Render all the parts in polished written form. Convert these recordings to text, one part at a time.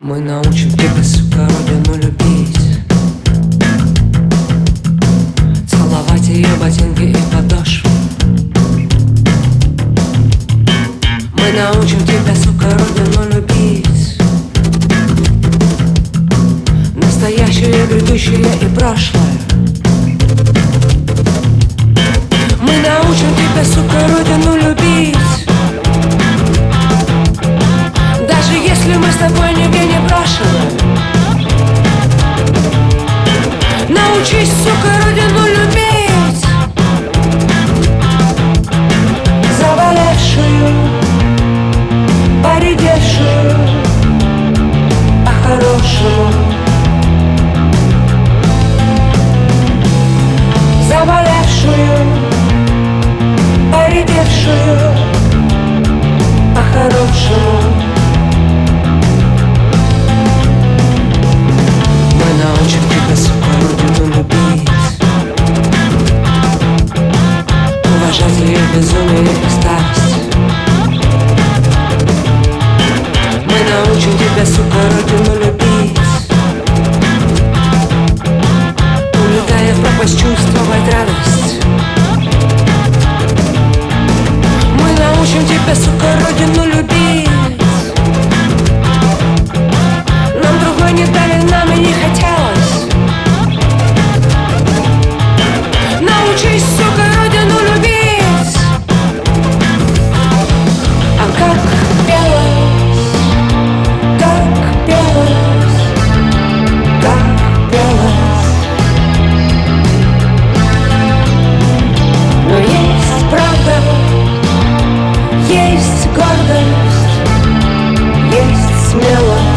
Мы научим тебя, сука, родину любить, целовать ее ботинки и подошвы. Мы научим тебя, сука, родину любить, настоящее, грядущее и прошлое. Мы научим тебя, сука, родину любить, даже если мы с тобой нигде не брошены. Научись, сука, родину любить, заболевшую, поредевшую, по-хорошему. Заболевшую, поредевшую, по-хорошему. Мы научим тебя, сука, родину любить, уважать ее безумие и старость. Мы научим тебя, сука, родину любить, улетая в пропасть, чувствовать радость. Мы научим тебя, сука, родину любить, нам другой не дали, нам и не хотелось. Научись, сука, родину любить. А как пелось, как пелось, как пелось. Но есть правда, есть гордость, есть смелость.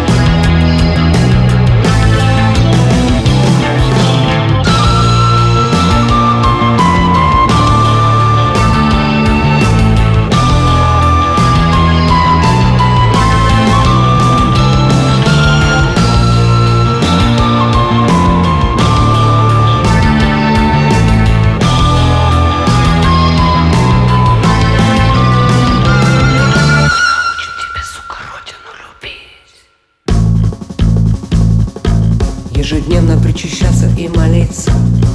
Ежедневно причащаться и молиться.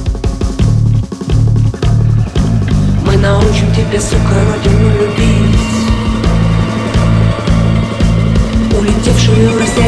Мы научим тебя, сука, родину любить, улетевшую, растянувшую